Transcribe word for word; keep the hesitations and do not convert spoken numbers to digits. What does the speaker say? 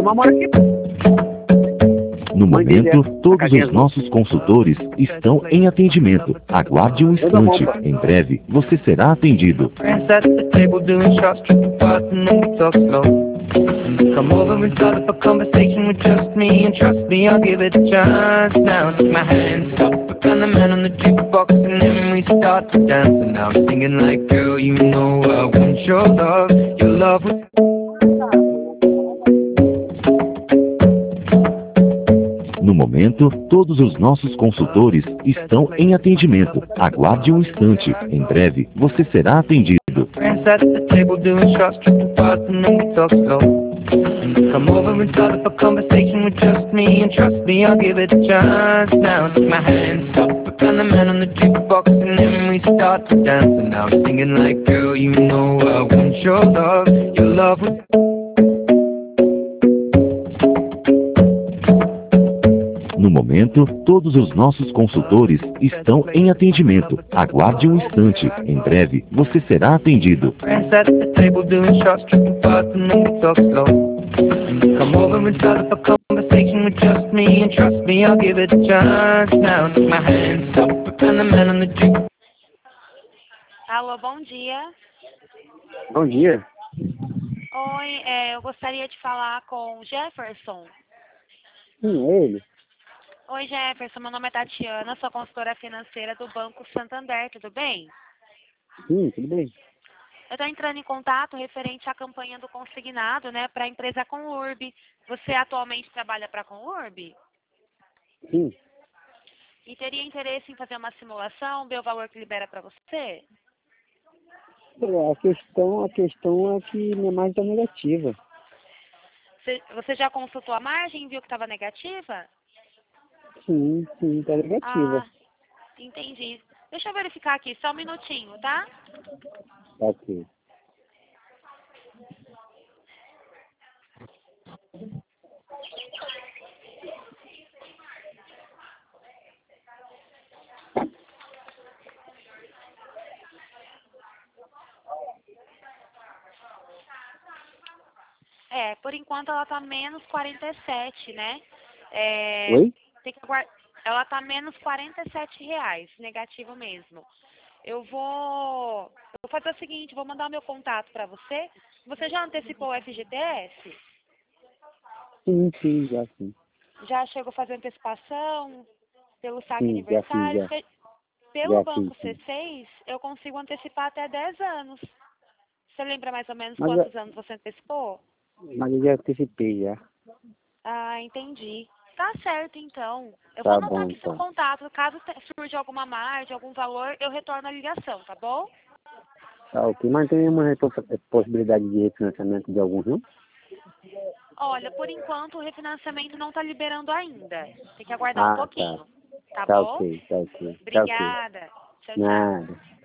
irmã mora aqui. No momento, todos os nossos consultores estão em atendimento. Aguarde um instante. Em breve, você será atendido. Come over and start up a conversation with just me, and trust me, I'll give it a chance. Now take my hand, stop, and the man on the jukebox, and then we start to dance. And now I'm singing like, girl, you know I want your love, your love was... No momento, todos os nossos consultores estão em atendimento. Aguarde um instante. Em breve, você será atendido. Come over and start up a conversation with just me, and trust me, I'll give it a chance. Now take my hand, stop, and the man on the jukebox, and then we start to dance. And now I'm singing like, girl, you know I want your love, your love was... No momento, todos os nossos consultores estão em atendimento. Aguarde um instante. Em breve, você será atendido. Come over and start up a conversation with just me, and trust me, I'll give it a chance. Now take my hand, stop, and the man on the juke. Alô, bom dia. Bom dia. Oi, é, eu gostaria de falar com o Jefferson. Sim, é ele. Oi, Jefferson, meu nome é Tatiana, sou consultora financeira do Banco Santander, tudo bem? Sim, tudo bem. Eu estou entrando em contato referente à campanha do consignado, né, para a empresa Conurb. Você atualmente trabalha para a Conurb? Sim. E teria interesse em fazer uma simulação, ver o valor que libera para você? A questão, a questão é que minha margem está negativa. Você, você já consultou a margem e viu que estava negativa? Sim, sim, está negativa. Ah, entendi. Deixa eu verificar aqui, só um minutinho, tá? Ok. É, por enquanto ela tá menos quarenta e sete, né? É, Oi? tem que aguardar. Ela tá menos quarenta e sete reais, negativo mesmo. Eu vou, eu vou fazer o seguinte, vou mandar o meu contato para você. Você já antecipou o F G T S? Sim, sim, já sim. Já chegou a fazer antecipação pelo saque Sim, já fiz, aniversário? já. Porque pelo Já Banco fiz, C sim. seis, eu consigo antecipar até dez anos. Você lembra mais ou menos Mas, quantos eu- anos você antecipou? mas eu já antecipei, já. Ah, entendi. Tá certo, então. Eu vou Tá anotar bom, aqui seu então. contato. Caso te- surja alguma margem, algum valor, eu retorno a ligação, tá bom? Tá ok. Mas tem uma repo- possibilidade de refinanciamento de alguns, não? Olha, por enquanto o refinanciamento não tá liberando ainda. Tem que aguardar um Ah, tá. pouquinho. Tá Tá bom? ok, tá ok. Tá ok. Obrigada. Tchau, tchau. Nada.